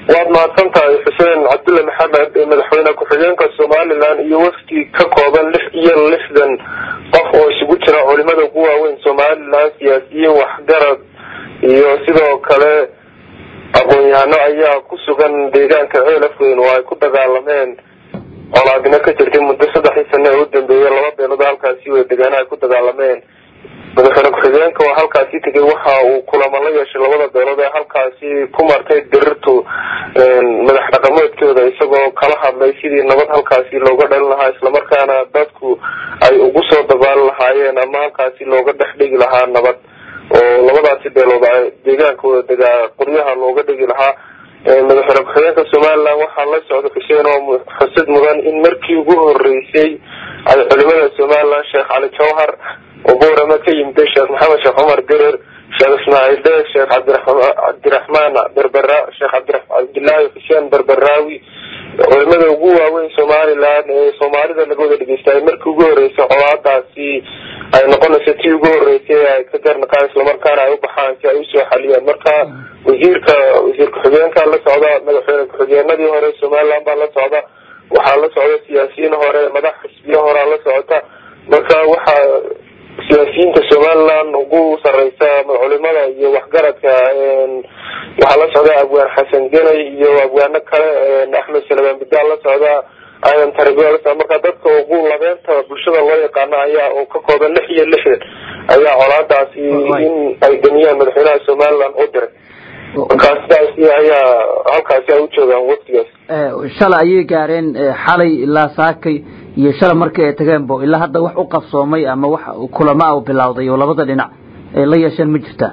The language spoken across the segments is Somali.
waad mahadsantahay xuseen cabdulle maxamed madaxweyne ku-xigeenka somalilan iyo wafdi ka kooban 66 qof oo isugu jira culimada ugu waaweyn somalilan siyaasiyiin waxgarad iyo sidoo kale aqoon-yahano ayaa ku sugan deegaanka ceelafweyn oo ay ku dagaalameen colaadina ka jirtay muddo 3 sano oo u dambeeyay 2 beelood halkaasi oo deegaanaha ay ku dagaalameen madaxweyne ku-xigeenka oo halkaasi tagay waxa uu kulamo la yeeshay 2 beelood ee halkaasi ku martay dirirtu madax dhaqameedkooda isagoo kala hadlay sidii nabad halkaasi looga dhalin lahaa isla markaana dadku ay ugu soo dabaal lahaayeen ama halkaasi looga dhigi lahaa nabad oo labadaasi beelood ay deegaankooda degaa qoryaha looga dhigi lahaa madaxweyne ku-xigeenka somalilan waxaa la socda xuseen oo xusid mudan in markii ugu horeysay ay culimada somalilan sheekh cali jawhar وبورما كيم شيخ محمد شيخ عمر قرر شيخ اسماعيل شيخ عبد الرحمن بربراء شيخ عبد الله حسين بربراوي culimada ugu waaweyn Soomaaliland ee Soomaalida lagu dhigistay markii ugu horeysay colaadaasi ay noqonayso tii ugu horeysay ay ka garnaqaan isla markaana ay u baxaan si ay u soo xaliyaan marka wasiirka ku-xigeenka la socda madaxweyne ku-xigeenadii hore Soomaaliland baa la socda waxaa la socda siyaasiyiin hore madax xisbiyo hore la socda marka waxa siyaasiyiinta Somaliland ugu sareysa culimada iyo waxgaradka waxa la socda Abwaan Xasan Galay iyo abwaano kale Axmed Salmaan Bidaal la socda ayaan tarbiya marka dadka ugu labeenta bulshada loo yaqaan ayaa oo ka kooban 66 ayaa colaadaasi in ay daniyaan madaxweynaha Somaliland u diray markaasi ayaa halkaasi ay u joogaan waqtigaas shalay ayay gaareen xalay ilaa saakay iyo shalay markii ay tageen bo ilaa hadda wax u qabsoomay ama wax kulama u bilowday oo labada dhinac ee la yeeshan ma jirta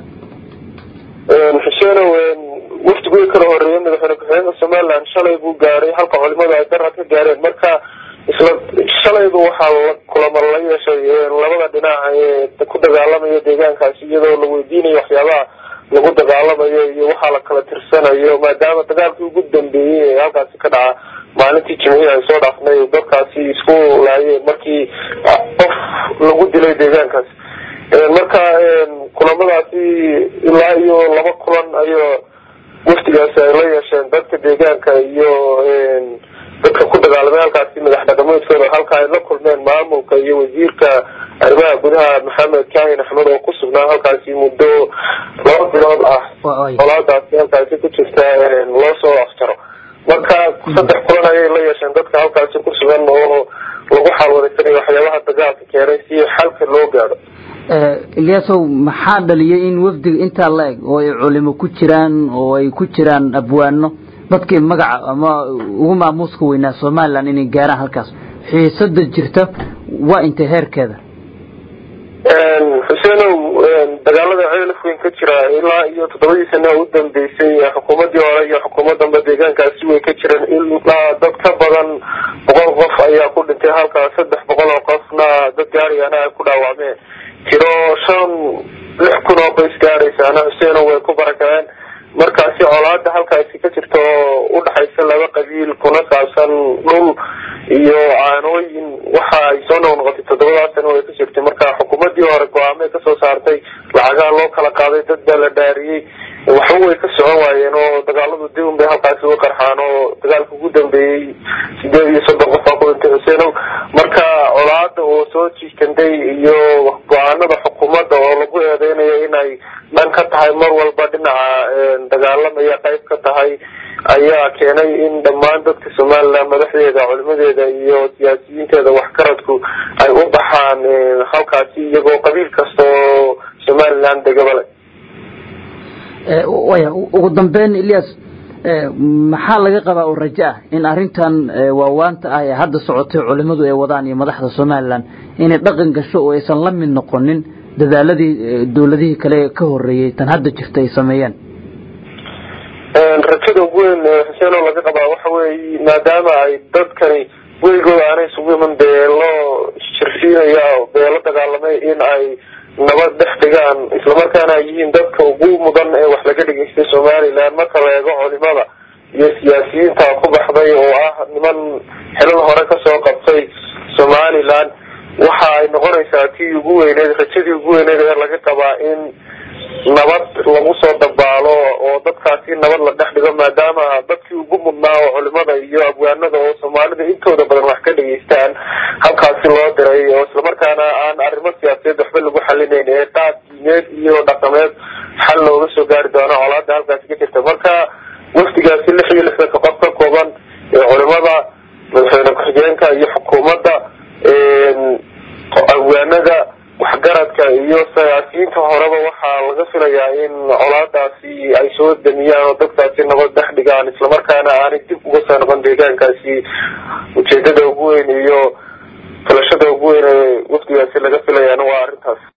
xuseen wafdigu kala horeeyay madaxweyne ku-xigeenka Somaliland shalay buu gaaray halka culimada ay darad ka gaareen marka isla shalaydu waxaa kulama la yeeshay labada dhinac ee ku dagaalamaya deegaankaasi iyadoo la weydiinayo waxyaabaha lagu dagaalamayo iyo waxa la kala tirsanayo maadaama dagaalkii ugu dambeeyay ee halkaasi ka dhaca maalintii Jimcaha ay soo dhaafnay dadkaasi isku laayeen markii qof lagu dilay deegaankaas marka kulamadaasi ilaa iyo 2 kulan ayo waftigaas ay la yeesheen dadka deegaanka iyo dadka ku dagaalamay halkaasi madax dhaqameedkooda halka ay la kulmeen maamulka iyo wasiirka arrimaha gudaha Maxamed Kaahin Axmed oo ku sugnaa halkaasi muddo 2 bilood ah colaadaasi halkaasi ku jirta loo soo aftaro marka 3 kulan ayay la yeesheen dadka halkaasi ku sugan oo lagu xalwadaystay waxyaabaha dagaalka keenay si xalka loo gaaro Iliyaasow maxaa dhaliyay in wafdiga inta la eg oo ay culimo ku jiraan oo ay ku jiraan abwaano dadkii magaca ama ugu maamuuska weynaa Soomaaliland inay gaaraan halkaas xiisada jirta waa inta heerkeeda Xuseenow dagaalada ceelafweyn ka jira ilaa iyo 7 sano u dambeysay xukuumadii hore iyo xukuumadda deegaankaasi way ka jireen ilaa dad ka badan 100 qof ayaa ku dhintay halka 300 qofna dad gaariyana ay ku dhaawacmeen tiro 6,000 oo qoys gaaraysaana Xuseenow way ku barakeen markaasi colaada halkaasi ka jirto u dhaxaysa laba qabiil kuna saabsan dhul iyo aanooyin waxa ay soo noqotay 7 sano oo ka jirtay marka xukuumadii hore go'aamay ka soo saartay lacagaha loo kala qaaday dad la dhaariyay waxa way ka socon waayeen oo dagaaladu dib u halkaasi u qarxaan oo dagaalku ugu dambeeyay 8 qof ku dhintay Xuseenow marka colaada oo soo jiiftay iyo go'aanada xukuumadda oo lagu eedeynayo inay dhan ka tahay mar walba dhinaca dagaalamaya qayb ka tahay ayaa keenay in dhammaan dadka Soomaaliland madaxdeeda culimadeeda iyo siyaasiyiinteeda waxgaradku ay u baxaan halkaasi iyagoo qabiil kasta oo Soomaaliland degabale ugu dambeyn Ilyas maxaa laga qabaa oo rajo ah in arintan waawaanta ah ee hadda socotay culimadu ay wadaan iyo madaxda Soomaaliland inay dhaqan gasho oo aysan la mid noqonin dadaaladii dawladihii kale ka horeeyay tan hadda jirtay sameeyeen rajada weyn Xuseen oo laga qabaa waxa weeye maadaama ay dadkani weligood aanay sugu iman beelo shirfiinaya beelo dagaalamay in ay nabad dhex dhigaan isla markaana ay yihiin dadka ugu mudan ee wax laga dhigaystay Soomaaliland marka la eego culimada iyo siyaasiyiinta ku baxday oo ah niman xilal hore ka soo qabtay Somaliland waxa ay noqonaysaa tii ugu weyneed rajadii ugu weyneed ee laga qabaa in nabad lagu soo dabaalo oo dadkaasi nabad la dhex dhigo maadaama dadkii ugu mudnaa oo culimada iyo abwaanada oo Soomaalida intooda badan wax ka dhageystaan halkaasi loo diray oo isla markaana aan arrimo siyaasadeed waxba lagu xalinayn ee qaab diimeed iyo dhaqameed xal looga soo gaari doono colaadda halkaasi ka jirta marka wafdigaasi 66 qof ka kooban ee culimada madaxweyne ku-xigeenka iyo xukuumadda abwaanada waxgaradka iyo siyaasiyiinta horeba waxaa laga filayaa in colaadaasi ay soo damiyaan oo dadkaasi nabad dhex dhigaan isla markaana aanay dib uga soo noqon deegaankaasi ujeedada ugu weyn iyo talashada ugu weyn ee wafdigaasi laga filayaan waa arrintaas